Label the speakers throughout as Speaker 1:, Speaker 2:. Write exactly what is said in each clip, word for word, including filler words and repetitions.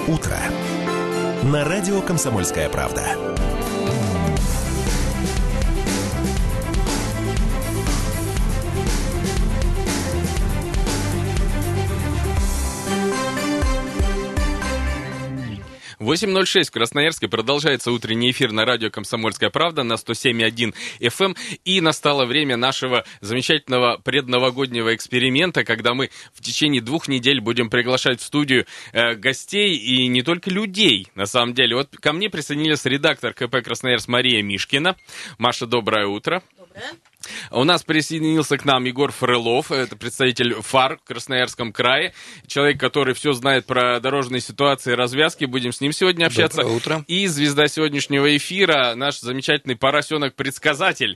Speaker 1: утро» на радио «Комсомольская правда».
Speaker 2: восемь ноль шесть в Красноярске. Продолжается утренний эфир на радио «Комсомольская правда» на сто семь и один эф эм. И настало время нашего замечательного предновогоднего эксперимента, когда мы в течение двух недель будем приглашать в студию э, гостей и не только людей, на самом деле. Вот ко мне присоединилась редактор ка пэ «Красноярск» Мария Мишкина. Маша, доброе утро.
Speaker 3: Доброе.
Speaker 2: У нас присоединился к нам Егор Фрылов, это представитель ФАР в Красноярском крае, человек, который все знает про дорожные ситуации и развязки, будем с ним сегодня общаться.
Speaker 4: Доброе утро.
Speaker 2: И звезда сегодняшнего эфира, наш замечательный поросенок-предсказатель.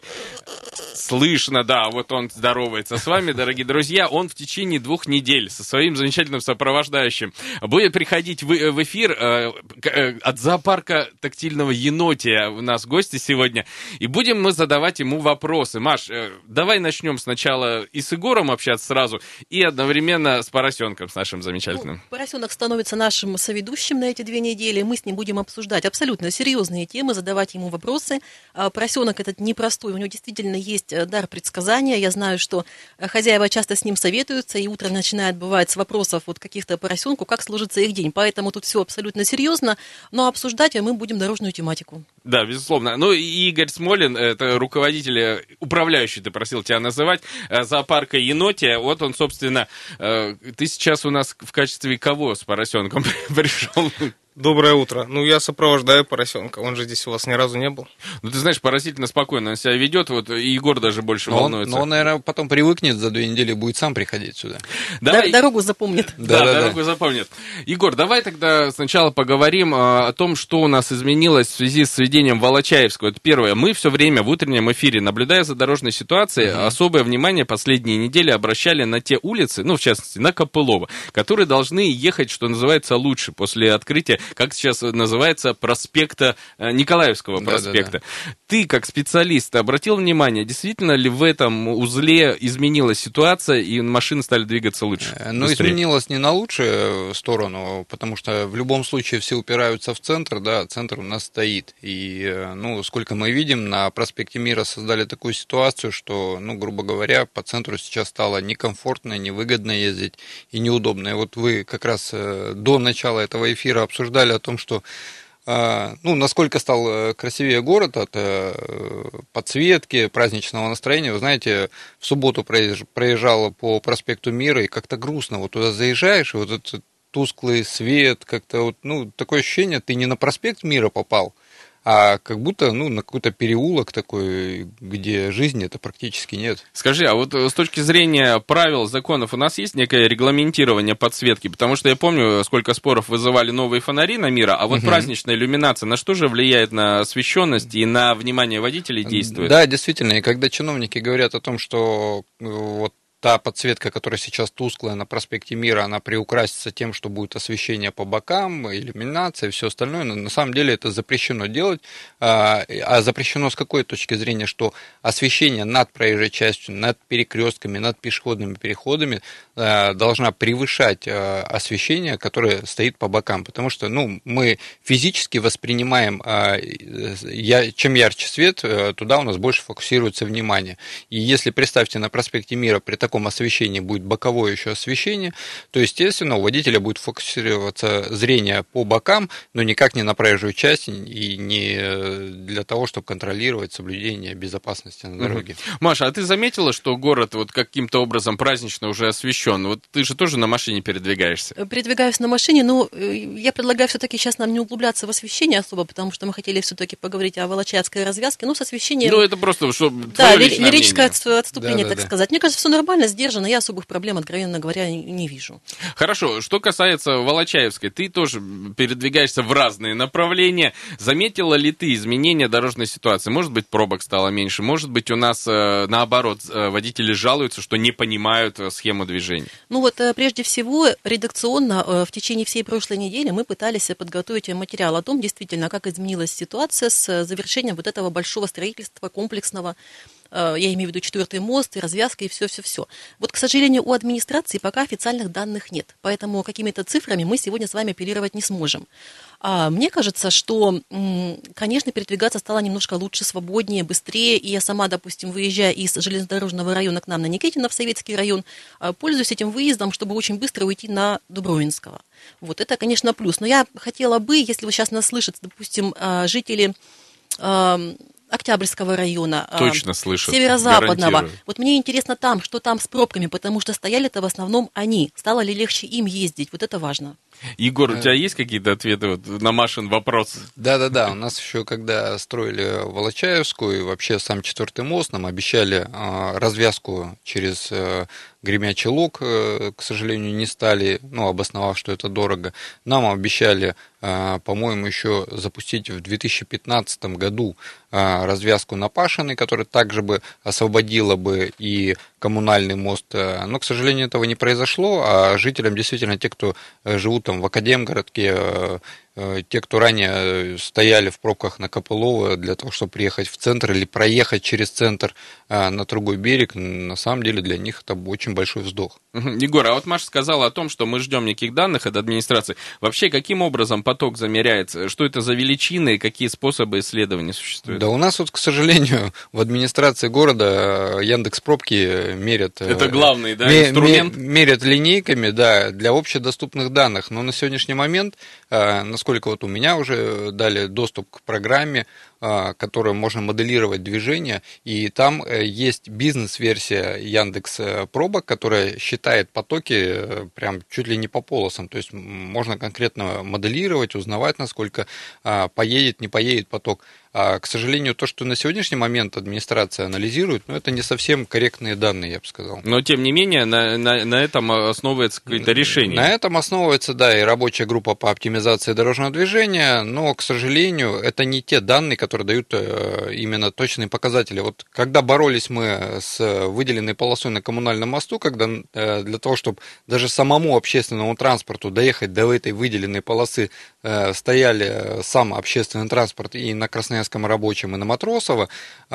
Speaker 2: Слышно, да, вот он здоровается с вами, дорогие друзья. Он в течение двух недель со своим замечательным сопровождающим будет приходить в, в эфир э, э, от зоопарка тактильного енотия. У нас гости сегодня. И будем мы задавать ему вопросы. Маш, э, давай начнем сначала и с Егором общаться сразу, и одновременно с поросенком, с нашим замечательным.
Speaker 3: Ну, поросенок становится нашим соведущим на эти две недели. Мы с ним будем обсуждать абсолютно серьезные темы, задавать ему вопросы. А поросенок этот непростой, у него действительно есть дар предсказания. Я знаю, что хозяева часто с ним советуются, и утро начинает бывать с вопросов вот каких-то поросенку, как сложится их день. Поэтому тут все абсолютно серьезно, но обсуждать мы будем дорожную тематику. Да,
Speaker 2: безусловно. Ну и Игорь Смолин, это руководитель, управляющий, ты просил тебя называть, зоопарка енотия. Вот он, собственно, ты сейчас у нас в качестве кого с поросенком пришел?
Speaker 4: Доброе утро. Ну, я сопровождаю поросенка. Он же здесь у вас ни разу не был.
Speaker 2: Ну, ты знаешь, поразительно спокойно он себя ведет. Вот и Егор даже больше
Speaker 5: но
Speaker 2: волнуется.
Speaker 5: Он, но он, наверное, потом привыкнет за две недели, будет сам приходить сюда.
Speaker 3: Давай... Дорогу запомнит.
Speaker 2: Да, да, да, дорогу да. запомнит. Егор, давай тогда сначала поговорим о том, что у нас изменилось в связи с введением Волочаевского. Это первое. Мы все время в утреннем эфире, наблюдая за дорожной ситуацией, uh-huh. особое внимание последние недели обращали на те улицы, ну, в частности, на Копылова, которые должны ехать, что называется, лучше после открытия, как сейчас называется, проспекта, Николаевского проспекта. Да, да, да. Ты, как специалист, обратил внимание, действительно ли в этом узле изменилась ситуация, и машины стали двигаться лучше?
Speaker 5: Ну, быстрее? Изменилось не на лучшую сторону, потому что в любом случае все упираются в центр, да, центр у нас стоит. И, ну, сколько мы видим, на проспекте Мира создали такую ситуацию, что, ну, грубо говоря, по центру сейчас стало некомфортно, невыгодно ездить и неудобно. И вот вы как раз до начала этого эфира обсуждали о том, что, ну, насколько стал красивее город от подсветки, праздничного настроения. Вы знаете, в субботу проезжал по проспекту Мира, и как-то грустно. Вот туда заезжаешь, и вот этот тусклый свет, как-то вот, ну, такое ощущение, ты не на проспект Мира попал, а как будто, ну, на какой-то переулок такой, где жизни-то практически нет.
Speaker 2: Скажи, а вот с точки зрения правил, законов, у нас есть некое регламентирование подсветки? Потому что я помню, сколько споров вызывали новые фонари на Мира, а вот угу. праздничная иллюминация, на что же влияет на освещенность и на внимание водителей действует?
Speaker 5: Да, действительно, и когда чиновники говорят о том, что вот та подсветка, которая сейчас тусклая на проспекте Мира, она приукрасится тем, что будет освещение по бокам, иллюминация и все остальное. Но на самом деле это запрещено делать. А запрещено с какой точки зрения? Что освещение над проезжей частью, над перекрестками, над пешеходными переходами должна превышать освещение, которое стоит по бокам. Потому что, ну, мы физически воспринимаем, чем ярче свет, туда у нас больше фокусируется внимание. И если, представьте, на проспекте Мира при таком освещении будет боковое еще освещение, то, естественно, у водителя будет фокусироваться зрение по бокам, но никак не на проезжую часть и не для того, чтобы контролировать соблюдение безопасности на дороге.
Speaker 2: Угу. Маша, а ты заметила, что город вот каким-то образом празднично уже освещен? Вот ты же тоже на машине передвигаешься.
Speaker 3: Передвигаюсь на машине, но я предлагаю все-таки сейчас нам не углубляться в освещение особо, потому что мы хотели все-таки поговорить о Волочаевской развязке. Ну, с освещением...
Speaker 2: Ну, это просто, чтобы...
Speaker 3: Да, лирическое отступление,
Speaker 5: да,
Speaker 3: так
Speaker 5: да,
Speaker 3: сказать. Мне кажется, все нормально, сдержанно, я особых проблем, откровенно говоря, не вижу.
Speaker 2: Хорошо, что касается Волочаевской, ты тоже передвигаешься в разные направления. Заметила ли ты изменения дорожной ситуации? Может быть, пробок стало меньше, может быть, у нас, наоборот, водители жалуются, что не понимают схему движения?
Speaker 3: Ну вот, прежде всего, редакционно в течение всей прошлой недели мы пытались подготовить материал о том, действительно, как изменилась ситуация с завершением вот этого большого строительства комплексного я имею в виду четвертый мост, и развязка, и все-все-все. Вот, к сожалению, у администрации пока официальных данных нет, поэтому какими-то цифрами мы сегодня с вами апеллировать не сможем. А мне кажется, что, конечно, передвигаться стало немножко лучше, свободнее, быстрее, и я сама, допустим, выезжая из железнодорожного района к нам на Никитина в Советский район, пользуюсь этим выездом, чтобы очень быстро уйти на Дубровинского. Вот это, конечно, плюс. Но я хотела бы, если вы сейчас нас слышите, допустим, жители Октябрьского района,
Speaker 2: точно слышат,
Speaker 3: северо-западного.
Speaker 2: гарантирую.
Speaker 3: Вот мне интересно там, что там с пробками, потому что стояли-то в основном они. Стало ли легче им ездить? Вот это важно.
Speaker 2: Егор, у тебя есть какие-то ответы вот на Машин вопрос?
Speaker 5: Да-да-да, у нас еще, когда строили Волочаевскую, и вообще сам четвертый мост, нам обещали а, развязку через а, Гремячий Лог, а, к сожалению, не стали, ну, обосновав, что это дорого. Нам обещали, а, по-моему, еще запустить в две тысячи пятнадцатом году а, развязку на Пашиной, которая также бы освободила бы и коммунальный мост, но, к сожалению, этого не произошло, а жителям, действительно, те, кто живут там в Академгородке, те, кто ранее стояли в пробках на Копылово для того, чтобы приехать в центр или проехать через центр на другой берег, на самом деле для них это очень большой вздох.
Speaker 2: Егор, а вот Маша сказала о том, что мы ждем неких данных от администрации. Вообще, каким образом поток замеряется? Что это за величины и какие способы исследования существуют?
Speaker 5: Да у нас вот, к сожалению, в администрации города Яндекс.Пробки мерят...
Speaker 2: Это главный, да,
Speaker 5: ме-
Speaker 2: инструмент?
Speaker 5: Мерят линейками, да, для общедоступных данных. Но на сегодняшний момент, насколько вот у меня уже дали доступ к программе, которую можно моделировать движение, и там есть бизнес-версия Яндекс.Пробок, которая считает потоки прям чуть ли не по полосам, то есть можно конкретно моделировать, узнавать, насколько поедет, не поедет поток. А, к сожалению, то, что на сегодняшний момент администрация анализирует, ну, это не совсем корректные данные, я бы сказал.
Speaker 2: Но, тем не менее, на, на, на этом основывается какое-то решение.
Speaker 5: На этом основывается, да, и рабочая группа по оптимизации дорожного движения, но, к сожалению, это не те данные, которые дают именно точные показатели. Вот когда боролись мы с выделенной полосой на коммунальном мосту, когда для того, чтобы даже самому общественному транспорту доехать до этой выделенной полосы, стояли сам общественный транспорт и на Красноярском рабочем, и на Матросово,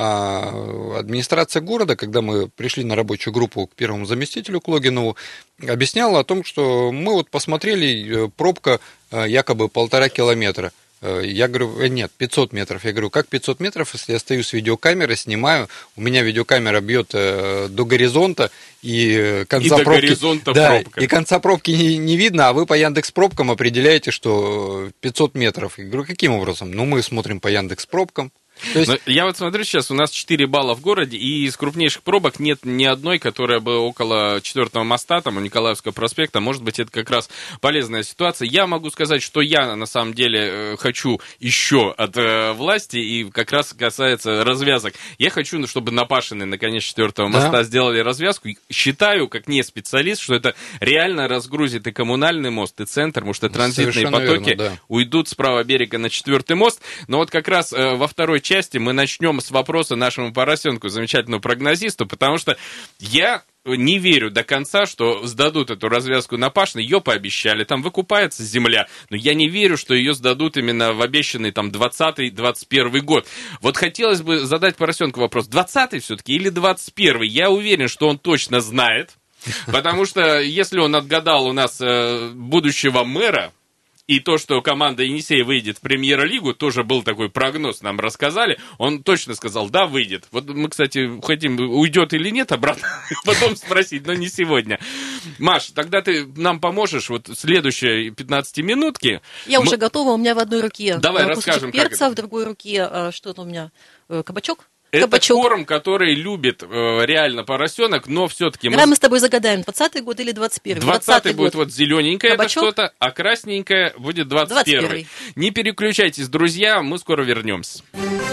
Speaker 5: администрация города, когда мы пришли на рабочую группу к первому заместителю, к Логинову, объясняла о том, что мы вот посмотрели, пробка якобы полтора километра. Я говорю, нет, пятьсот метров. Я говорю, как пятьсот метров, если я стою с видеокамерой, снимаю, у меня видеокамера бьет до горизонта, и конца
Speaker 2: и
Speaker 5: пробки,
Speaker 2: до горизонта
Speaker 5: да,
Speaker 2: пробка.
Speaker 5: И конца пробки не, не видно, а вы по Яндекс.Пробкам определяете, что пятьсот метров. Я говорю, каким образом? Ну, мы смотрим по Яндекс.Пробкам. То есть...
Speaker 2: Я вот смотрю сейчас, у нас четыре балла в городе, и из крупнейших пробок нет ни одной, которая бы около четвертого моста, там, у Николаевского проспекта. Может быть, это как раз полезная ситуация. Я могу сказать, что я, на самом деле, хочу еще от э, власти, и как раз касается развязок. Я хочу, чтобы на Пашиной, наконец, четвертого моста да. сделали развязку. Считаю, как не специалист, что это реально разгрузит и коммунальный мост, и центр, потому что транзитные Совершенно потоки верно, да. уйдут с правого берега на четвертый мост. Но вот как раз э, во второй части части мы начнем с вопроса нашему поросенку, замечательному прогнозисту, потому что я не верю до конца, что сдадут эту развязку на Пашиной. Ее пообещали, там выкупается земля, но я не верю, что ее сдадут именно в обещанный там двадцатый двадцать первый год. Вот хотелось бы задать поросенку вопрос, двадцатый все-таки или двадцать первый? Я уверен, что он точно знает, потому что если он отгадал у нас э, будущего мэра, и то, что команда Енисей выйдет в премьер-лигу, тоже был такой прогноз, нам рассказали. Он точно сказал, да, выйдет. Вот мы, кстати, хотим, уйдет или нет, обратно потом спросить, но не сегодня. Маш, тогда ты нам поможешь вот следующие пятнадцати минутки.
Speaker 3: Я
Speaker 2: мы...
Speaker 3: уже готова, у меня в одной руке
Speaker 2: Давай,
Speaker 3: кусочек
Speaker 2: расскажем,
Speaker 3: перца, в другой руке что-то у меня, кабачок.
Speaker 2: Это
Speaker 3: Кабачок.
Speaker 2: корм, который любит э, реально поросенок, но все-таки...
Speaker 3: Давай мы... мы с тобой загадаем, двадцатый год или двадцать первый?
Speaker 2: двадцатый будет вот зелененькое, это что-то, а красненькое будет двадцать первый.
Speaker 3: двадцать первый.
Speaker 2: Не переключайтесь, друзья, мы скоро вернемся.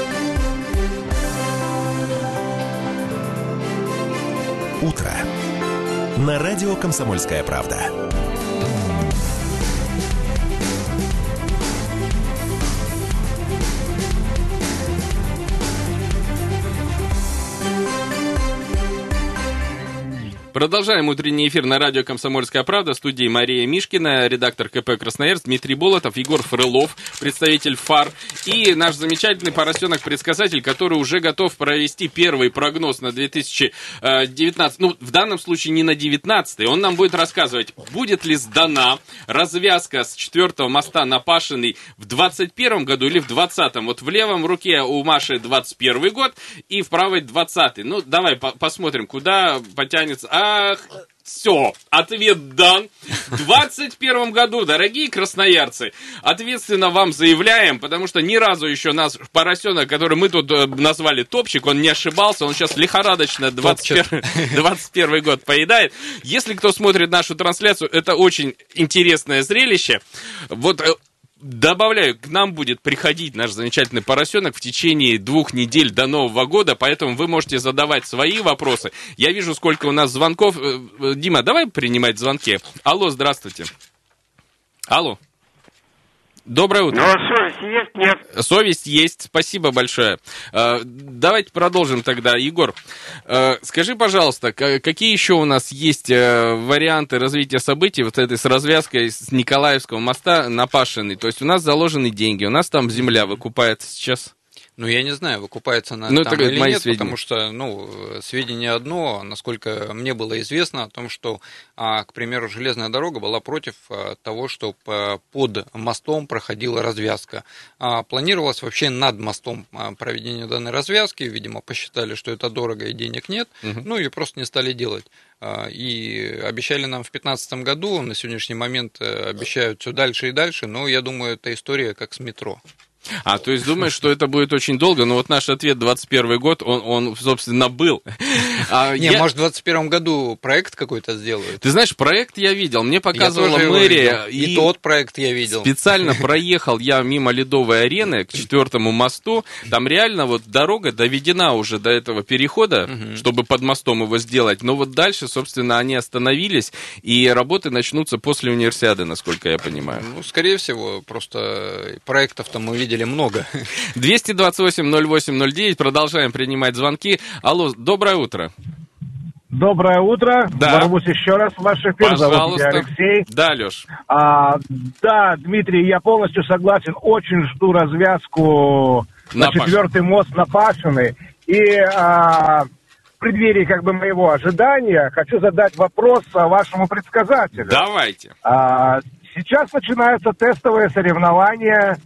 Speaker 1: Утро. На радио «Комсомольская правда».
Speaker 2: Продолжаем утренний эфир на радио «Комсомольская правда». В студии Мария Мишкина, редактор ка пэ «Красноярск», Дмитрий Болотов, Егор Фрылов, представитель ФАР, и наш замечательный поросенок-предсказатель, который уже готов провести первый прогноз на две тысячи девятнадцатый, ну, в данном случае не на девятнадцатый. Он нам будет рассказывать, будет ли сдана развязка с четвертого моста на Пашиной в двадцать первом году или в двадцатом. Вот в левом руке у Маши двадцать первый год и в правой двадцатый. Ну, давай по- посмотрим, куда потянется. Ах, все, ответ дан. В двадцать первом году, дорогие красноярцы, ответственно вам заявляем, потому что ни разу еще наш поросенок, который мы тут назвали топчик, он не ошибался, он сейчас лихорадочно двадцать первый год поедает. Если кто смотрит нашу трансляцию, это очень интересное зрелище. Вот... Добавляю, к нам будет приходить наш замечательный поросенок в течение двух недель до Нового года, поэтому вы можете задавать свои вопросы. Я вижу, сколько у нас звонков. Дима, давай принимать звонки. Алло, здравствуйте. Алло. Доброе утро.
Speaker 6: Ну, совесть есть, нет?
Speaker 2: Совесть есть, спасибо большое. Давайте продолжим тогда. Егор, скажи, пожалуйста, какие еще у нас есть варианты развития событий вот этой с развязкой с Николаевского моста на Пашиной? То есть у нас заложены деньги, у нас там земля выкупается сейчас.
Speaker 5: Ну, я не знаю, выкупается она
Speaker 2: ну,
Speaker 5: там
Speaker 2: это
Speaker 5: или
Speaker 2: мои
Speaker 5: нет,
Speaker 2: сведения.
Speaker 5: потому что, ну, сведения одно, насколько мне было известно о том, что, а, к примеру, железная дорога была против а, того, чтобы а, под мостом проходила развязка. А, планировалось вообще над мостом а, проведение данной развязки, видимо, посчитали, что это дорого и денег нет, угу. ну и просто не стали делать. А, и обещали нам в две тысячи пятнадцатом году, на сегодняшний момент обещают все дальше и дальше, но я думаю, это история как с метро.
Speaker 2: А, то есть думаешь, что это будет очень долго, но вот наш ответ двадцать первый год, он, он собственно, был. А
Speaker 5: Не,
Speaker 2: я...
Speaker 5: может, в двадцать первом году проект какой-то сделают?
Speaker 2: Ты знаешь, проект я видел, мне показывала мэрия.
Speaker 5: И, и тот проект я видел.
Speaker 2: Специально проехал я мимо Ледовой арены к четвертому мосту, там реально вот дорога доведена уже до этого перехода, угу. чтобы под мостом его сделать, но вот дальше, собственно, они остановились, и работы начнутся после универсиады, насколько я понимаю.
Speaker 5: Ну, скорее всего, просто проектов-то мы видели много.
Speaker 2: двести двадцать восемь ноль восемь ноль девять, продолжаем принимать звонки. Алло, доброе утро.
Speaker 7: Доброе утро.
Speaker 2: Да.
Speaker 7: Ворвусь еще раз в ваш эфир.
Speaker 2: Пожалуйста.
Speaker 7: Зовут меня Алексей.
Speaker 2: Да, Леш.
Speaker 7: А, да, Дмитрий, я полностью согласен. Очень жду развязку на, на четвертый мост на Пашиной. И а, в преддверии как бы моего ожидания хочу задать вопрос вашему предсказателю.
Speaker 2: Давайте.
Speaker 7: А, сейчас начинаются тестовые соревнования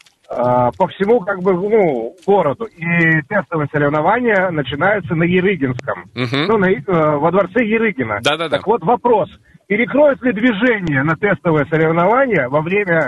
Speaker 7: по всему как бы ну, городу. И тестовые соревнования начинаются на Ерыгинском. Uh-huh. Ну, на, э, во дворце Ерыгина.
Speaker 2: Да-да-да.
Speaker 7: Так вот вопрос. Перекроют ли движение на тестовые соревнования во время...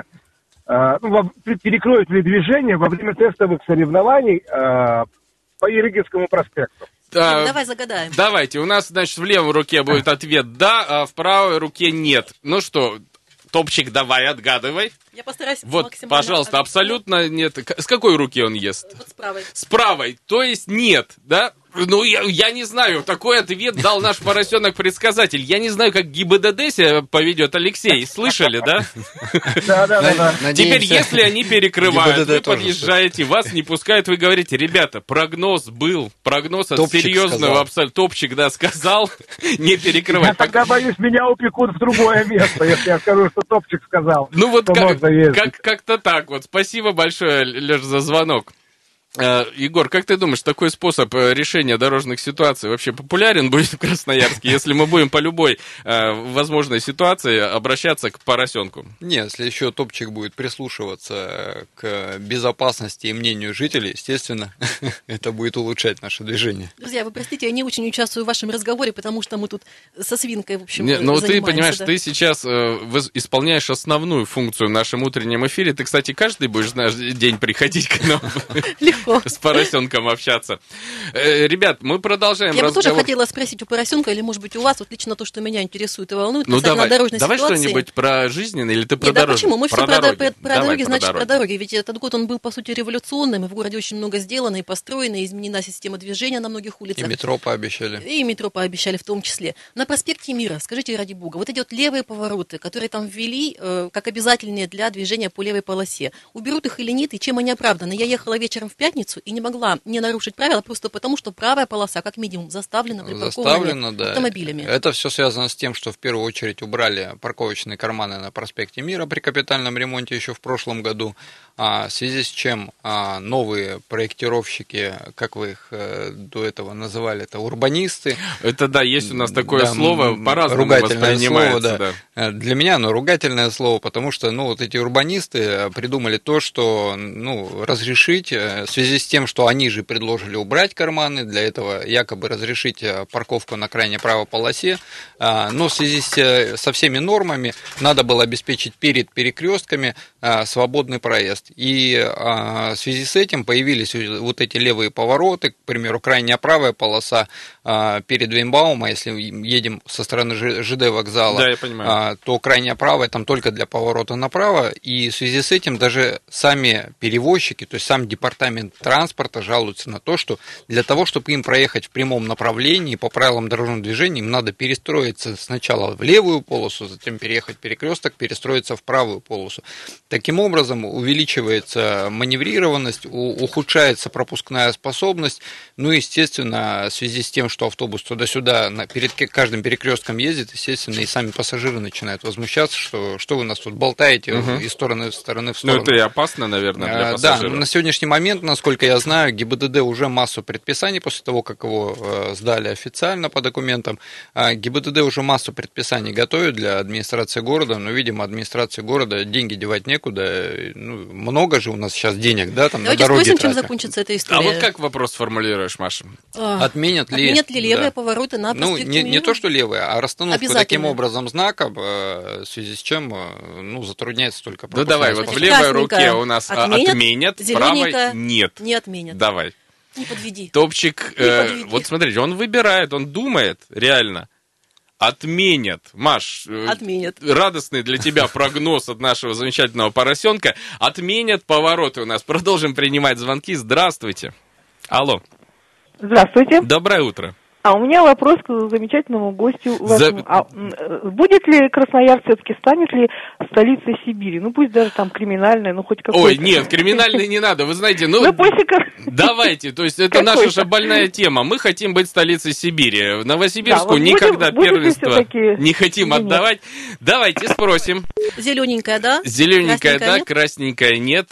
Speaker 7: Э, ну, во, перекроют ли движение во время тестовых соревнований э, по Ерыгинскому проспекту?
Speaker 3: А, давай загадаем.
Speaker 2: Давайте. У нас, значит, в левой руке будет ответ «да», а в правой руке «нет». Ну что... Топчик, давай, отгадывай.
Speaker 3: Я постараюсь
Speaker 2: вот,
Speaker 3: максимально...
Speaker 2: пожалуйста, абсолютно нет. С какой руки он ест?
Speaker 3: Вот с правой.
Speaker 2: С правой, то есть нет, да? Ну, я, я не знаю, такой ответ дал наш поросенок-предсказатель. Я не знаю, как ГИБДД себя поведет. Алексей, слышали, да?
Speaker 7: Да, да, да.
Speaker 2: Теперь, если они перекрывают, вы подъезжаете, вас не пускают, вы говорите, ребята, прогноз был, прогноз от серьезного абсолютно. Топчик, да, сказал, не перекрывать.
Speaker 7: Я тогда боюсь, меня упекут в другое место, если я скажу, что Топчик сказал.
Speaker 2: Ну, вот как-то так вот. Спасибо большое, Леш, за звонок. Егор, как ты думаешь, такой способ решения дорожных ситуаций вообще популярен будет в Красноярске, если мы будем по любой э, возможной ситуации обращаться к поросенку?
Speaker 5: Нет, если еще Топчик будет прислушиваться к безопасности и мнению жителей, естественно, это будет улучшать наше движение.
Speaker 3: Друзья, вы простите, я не очень участвую в вашем разговоре, потому что мы тут со свинкой, в общем,
Speaker 2: не, ну,
Speaker 3: занимаемся.
Speaker 2: Ты понимаешь,
Speaker 3: да?
Speaker 2: ты сейчас э, исполняешь основную функцию в нашем утреннем эфире. Ты, кстати, каждый будешь наш день приходить к нам.
Speaker 3: Легко.
Speaker 2: С поросенком общаться. Э, ребят, мы продолжаем
Speaker 3: Я
Speaker 2: разговор.
Speaker 3: бы тоже хотела спросить у поросенка, или, может быть, у вас, вот лично то, что меня интересует и волнует,
Speaker 2: ну, давай,
Speaker 3: дорожной
Speaker 2: давай
Speaker 3: ситуации.
Speaker 2: что-нибудь про жизненное, или ты про
Speaker 3: Нет,
Speaker 2: дороги?
Speaker 3: Да почему? Мы
Speaker 2: про
Speaker 3: все
Speaker 2: дороги,
Speaker 3: про, про, про
Speaker 2: давай,
Speaker 3: дороги,
Speaker 2: про
Speaker 3: значит,
Speaker 2: дороги.
Speaker 3: про дороги. Ведь этот год он был, по сути, революционным, и в городе очень много сделано, и построено, и изменена система движения на многих улицах.
Speaker 5: И метро пообещали.
Speaker 3: И метро пообещали в том числе. На проспекте Мира, скажите, ради бога, вот эти вот левые повороты, которые там ввели, э, как обязательные для движения по левой полосе, уберут их или нет, и чем они оправданы? Я ехала вечером в пятницу, пятницу и не могла не нарушить правила просто потому, что правая полоса, как минимум, заставлена припаркованными
Speaker 5: да.
Speaker 3: автомобилями.
Speaker 5: Это все связано с тем, что в первую очередь убрали парковочные карманы на проспекте Мира при капитальном ремонте еще в прошлом году, в связи с чем новые проектировщики, как вы их до этого называли, это урбанисты.
Speaker 2: Это да, есть у нас такое да, слово, по-разному
Speaker 5: ругательное
Speaker 2: воспринимается.
Speaker 5: Слово, да. Да. Для меня оно ругательное слово, потому что ну, вот эти урбанисты придумали то, что ну, разрешить, в связи с тем, что они же предложили убрать карманы, для этого якобы разрешить парковку на крайне правой полосе, но в связи с, со всеми нормами надо было обеспечить перед перекрестками свободный проезд. И в связи с этим появились вот эти левые повороты, к примеру, крайняя правая полоса перед Вейнбаума, если едем со стороны ЖД вокзала,
Speaker 2: да, я понимаю.
Speaker 5: То крайняя правая там только для поворота направо, и в связи с этим даже сами перевозчики, то есть сам департамент транспорта жалуются на то, что для того, чтобы им проехать в прямом направлении по правилам дорожного движения, им надо перестроиться сначала в левую полосу, затем переехать перекресток, перестроиться в правую полосу. Таким образом увеличивается маневрированность, ухудшается пропускная способность, ну и, естественно, в связи с тем, что автобус туда-сюда перед каждым перекрестком ездит, естественно, и сами пассажиры начинают возмущаться, что, что вы нас тут болтаете угу. из стороны в стороны в сторону.
Speaker 2: Ну, это и опасно, наверное, для пассажиров.
Speaker 5: Да, на сегодняшний момент, насколько я знаю, ГИБДД уже массу предписаний, после того, как его сдали официально по документам, ГИБДД уже массу предписаний готовит для администрации города, но, видимо, администрации города деньги девать некуда, ну, много же у нас сейчас денег, да, там
Speaker 3: Давайте
Speaker 5: на дороге
Speaker 3: спросим, чем
Speaker 5: тратят.
Speaker 3: закончится эта история.
Speaker 2: А вот как вопрос формулируешь, Маша?
Speaker 5: Отменят ли...
Speaker 3: Отменят ли левые
Speaker 5: да.
Speaker 3: повороты на
Speaker 5: Ну, не, не то, что левые, а расстановку таким образом знака, в связи с чем ну, затрудняется только пропускная.
Speaker 2: Ну, давай, вот в левой руке у нас отменят, отменят в правой нет.
Speaker 3: Не отменят.
Speaker 2: Давай.
Speaker 3: Не подведи.
Speaker 2: Топчик,
Speaker 3: не
Speaker 2: э,
Speaker 3: подведи.
Speaker 2: вот смотрите, он выбирает, он думает, реально. Отменят. Маш,
Speaker 3: отменят.
Speaker 2: Радостный для тебя прогноз от нашего замечательного поросенка. Отменят повороты у нас. Продолжим принимать звонки. Здравствуйте. Алло.
Speaker 6: Здравствуйте.
Speaker 2: Доброе утро.
Speaker 6: А у меня вопрос к замечательному гостю вашему.
Speaker 2: За...
Speaker 6: А, будет ли Красноярск все-таки, станет ли столицей Сибири? Ну, пусть даже там криминальная, ну, хоть какой-то.
Speaker 2: Ой, нет, криминальной не надо, вы знаете, ну, давайте, то есть это наша же больная тема. Мы хотим быть столицей Сибири. Новосибирску никогда первенство не хотим отдавать. Давайте спросим.
Speaker 3: Зелененькая, да?
Speaker 2: Зелененькая, да, красненькая, нет.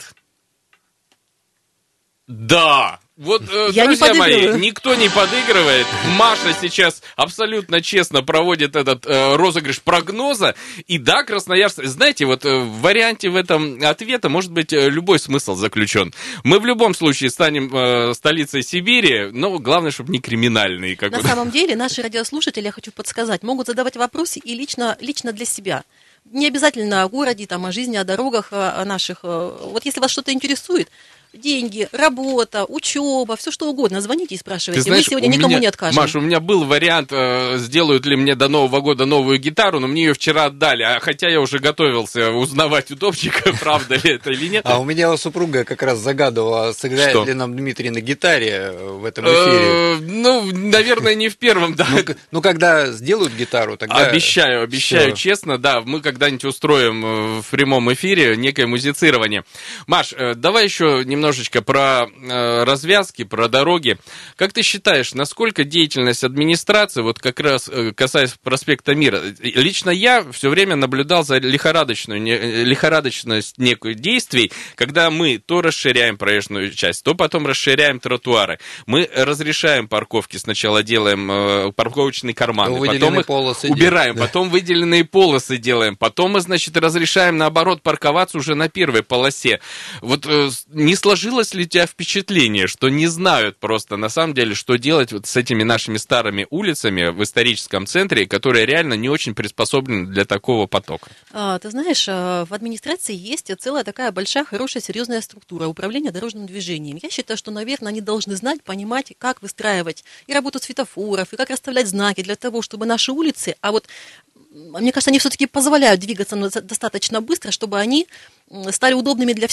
Speaker 2: Да. Вот,
Speaker 3: Я
Speaker 2: друзья
Speaker 3: не
Speaker 2: мои, никто не подыгрывает. Маша сейчас абсолютно честно проводит этот э, розыгрыш прогноза. И да, Красноярск... Знаете, вот э, в варианте в этом ответа может быть э, любой смысл заключен. Мы в любом случае станем э, столицей Сибири, но главное, чтобы не криминальные. Как
Speaker 3: На
Speaker 2: вот.
Speaker 3: самом деле, наши радиослушатели, я хочу подсказать, могут задавать вопросы и лично, лично для себя. Не обязательно о городе, там, о жизни, о дорогах о наших. Вот если вас что-то интересует, деньги, работа, учеба, все что угодно. Звоните и спрашивайте. Ты знаешь, мы сегодня никому
Speaker 2: меня,
Speaker 3: не откажем.
Speaker 2: Маша, у меня был вариант, э, сделают ли мне до Нового года новую гитару, но мне ее вчера отдали. А хотя я уже готовился узнавать у Топчика, правда ли это или нет.
Speaker 5: А у меня супруга как раз загадывала, сыграет ли нам Дмитрий на гитаре в этом эфире.
Speaker 2: Ну, наверное, не в первом, да.
Speaker 5: Ну, когда сделают гитару, тогда...
Speaker 2: Обещаю, обещаю, честно, да, мы когда-нибудь устроим в прямом эфире некое музицирование. Маш, давай еще немного немножечко про э, развязки, про дороги. Как ты считаешь, насколько деятельность администрации, вот как раз э, касаясь проспекта Мира, лично я все время наблюдал за лихорадочную, не, лихорадочность неких действий, когда мы то расширяем проезжую часть, то потом расширяем тротуары. Мы разрешаем парковки, сначала делаем э, парковочные карманы, потом их убираем, да. Потом выделенные полосы делаем, потом мы, значит, разрешаем, наоборот, парковаться уже на первой полосе. Вот э, не сложно Сложилось ли у тебя впечатление, что не знают просто на самом деле, что делать вот с этими нашими старыми улицами в историческом центре, которые реально не очень приспособлены для такого потока?
Speaker 3: А, ты знаешь, в администрации есть целая такая большая, хорошая, серьезная структура управления дорожным движением. Я считаю, что, наверное, они должны знать, понимать, как выстраивать и работу светофоров, и как расставлять знаки для того, чтобы наши улицы, а вот мне кажется, они все-таки позволяют двигаться достаточно быстро, чтобы они стали удобными для всех.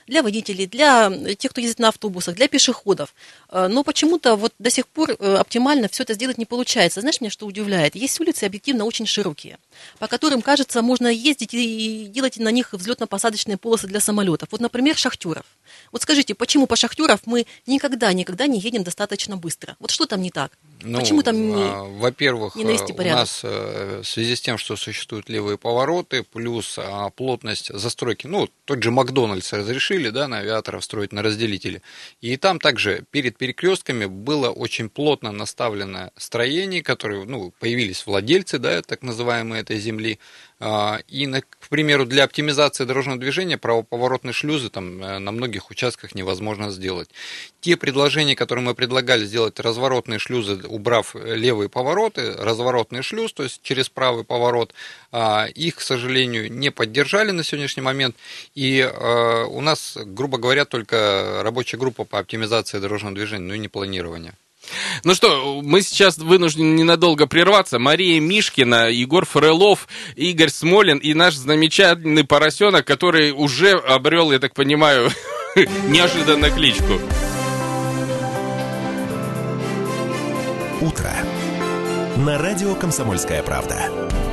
Speaker 3: для водителей, для тех, кто ездит на автобусах, для пешеходов. Но почему-то вот до сих пор оптимально все это сделать не получается. Знаешь, меня что удивляет? Есть улицы объективно очень широкие, по которым, кажется, можно ездить и делать на них взлетно-посадочные полосы для самолетов. Вот, например, Шахтеров. Вот скажите, почему по Шахтеров мы никогда-никогда не едем достаточно быстро? Вот что там не так?
Speaker 5: Ну,
Speaker 3: почему там не,
Speaker 5: во-первых,
Speaker 3: не навести
Speaker 5: у
Speaker 3: порядок?
Speaker 5: нас в связи с тем, что существуют левые повороты, плюс плотность застройки, ну, тот же Макдональдс разрешили, да, на авиаторов строить на разделителе. И там также перед перекрестками было очень плотно наставлено строение, которые, ну, появились владельцы, да, так называемые этой земли. И, к примеру, для оптимизации дорожного движения правоповоротные шлюзы там на многих участках невозможно сделать. Те предложения, которые мы предлагали сделать, разворотные шлюзы, убрав левые повороты, разворотный шлюз, то есть через правый поворот, их, к сожалению, не поддержали на сегодняшний момент. И у нас, грубо говоря, только рабочая группа по оптимизации дорожного движения, ну и не планирование.
Speaker 2: Ну что, мы сейчас вынуждены ненадолго прерваться. Мария Мишкина, Егор Фролов, Игорь Смолин и наш замечательный поросенок, который уже обрел, я так понимаю, неожиданно кличку.
Speaker 1: Утро. На радио «Комсомольская правда».